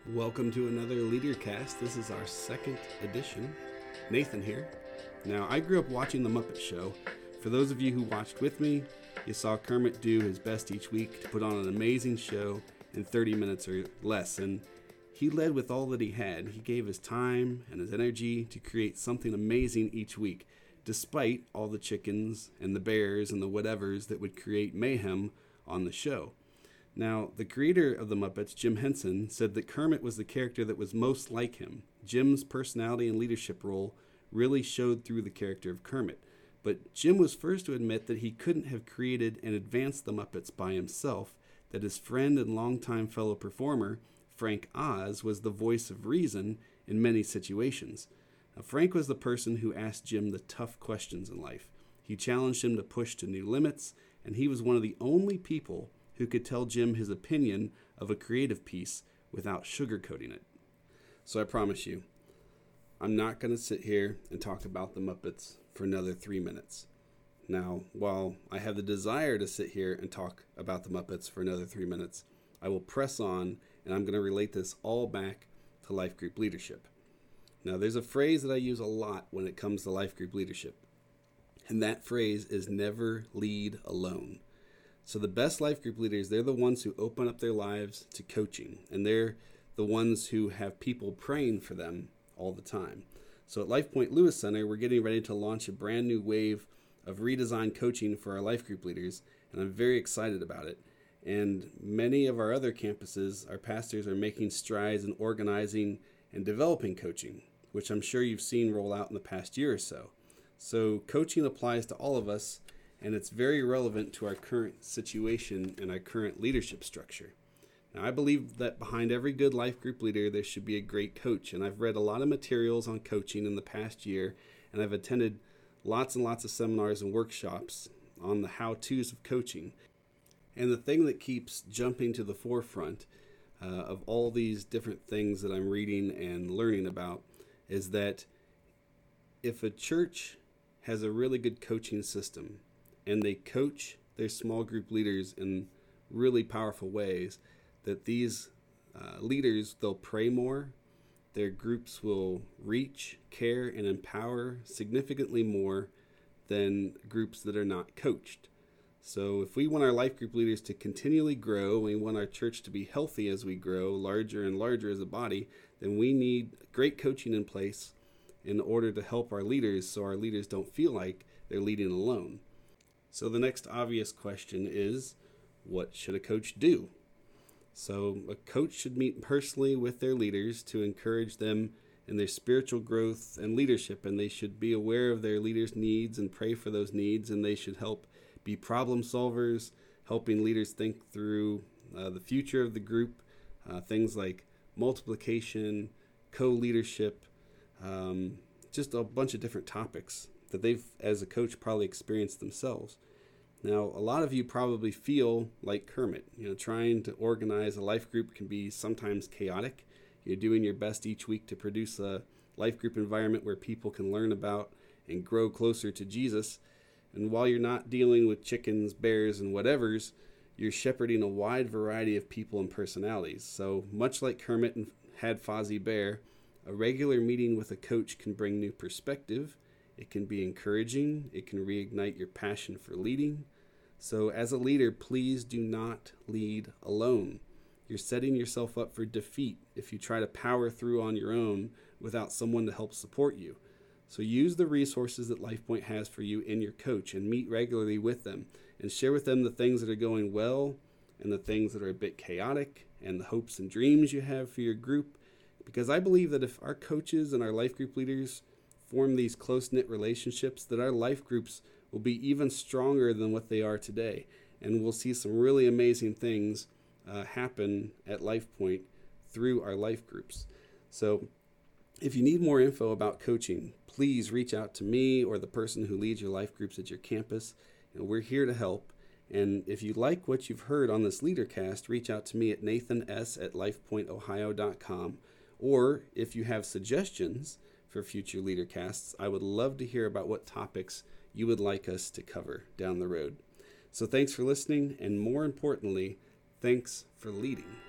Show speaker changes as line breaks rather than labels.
Welcome to another LeaderCast. This is our second edition. Nathan here. Now, I grew up watching The Muppet Show. For those of you who watched with me, you saw Kermit do his best each week to put on an amazing show in 30 minutes or less, and he led with all that he had. He gave his time and his energy to create something amazing each week, despite all the chickens and the bears and the whatevers that would create mayhem on the show. Now, the creator of the Muppets, Jim Henson, said that Kermit was the character that was most like him. Jim's personality and leadership role really showed through the character of Kermit. But Jim was first to admit that he couldn't have created and advanced the Muppets by himself, that his friend and longtime fellow performer, Frank Oz, was the voice of reason in many situations. Now, Frank was the person who asked Jim the tough questions in life. He challenged him to push to new limits, and he was one of the only people who could tell Jim his opinion of a creative piece without sugarcoating it. So I promise you, I'm not going to sit here and talk about the Muppets for another 3 minutes. Now, while I have the desire to sit here and talk about the Muppets for another 3 minutes, I will press on, and I'm going to relate this all back to life group leadership. Now, there's a phrase that I use a lot when it comes to life group leadership, and that phrase is never lead alone. So the best life group leaders, they're the ones who open up their lives to coaching, and they're the ones who have people praying for them all the time. So at LifePoint Lewis Center, we're getting ready to launch a brand new wave of redesigned coaching for our life group leaders, and I'm very excited about it. And many of our other campuses, our pastors are making strides in organizing and developing coaching, which I'm sure you've seen roll out in the past year or so. So coaching applies to all of us, and it's very relevant to our current situation and our current leadership structure. Now, I believe that behind every good life group leader, there should be a great coach, and I've read a lot of materials on coaching in the past year, and I've attended lots and lots of seminars and workshops on the how-tos of coaching. And the thing that keeps jumping to the forefront of all these different things that I'm reading and learning about is that if a church has a really good coaching system, and they coach their small group leaders in really powerful ways, that these leaders, they'll pray more, their groups will reach, care, and empower significantly more than groups that are not coached. So if we want our life group leaders to continually grow, we want our church to be healthy as we grow, larger and larger as a body, then we need great coaching in place in order to help our leaders so our leaders don't feel like they're leading alone. So the next obvious question is, what should a coach do? So a coach should meet personally with their leaders to encourage them in their spiritual growth and leadership, and they should be aware of their leaders' needs and pray for those needs, and they should help be problem solvers, helping leaders think through the future of the group, things like multiplication, co-leadership, just a bunch of different topics that they've, as a coach, probably experienced themselves. Now, a lot of you probably feel like Kermit. Trying to organize a life group can be sometimes chaotic. You're doing your best each week to produce a life group environment where people can learn about and grow closer to Jesus. And while you're not dealing with chickens, bears, and whatevers, you're shepherding a wide variety of people and personalities. So much like Kermit had Fozzie Bear, a regular meeting with a coach can bring new perspective. It can be encouraging. It can reignite your passion for leading. So as a leader, please do not lead alone. You're setting yourself up for defeat if you try to power through on your own without someone to help support you. So use the resources that LifePoint has for you in your coach and meet regularly with them and share with them the things that are going well and the things that are a bit chaotic and the hopes and dreams you have for your group. Because I believe that if our coaches and our life group leaders form these close-knit relationships, that our life groups will be even stronger than what they are today. And we'll see some really amazing things happen at LifePoint through our life groups. So if you need more info about coaching, please reach out to me or the person who leads your life groups at your campus. We're here to help. And if you like what you've heard on this LeaderCast, reach out to me at nathans@lifepointohio.com. Or if you have suggestions for future LeaderCasts, I would love to hear about what topics you would like us to cover down the road. So thanks for listening, and more importantly, thanks for leading.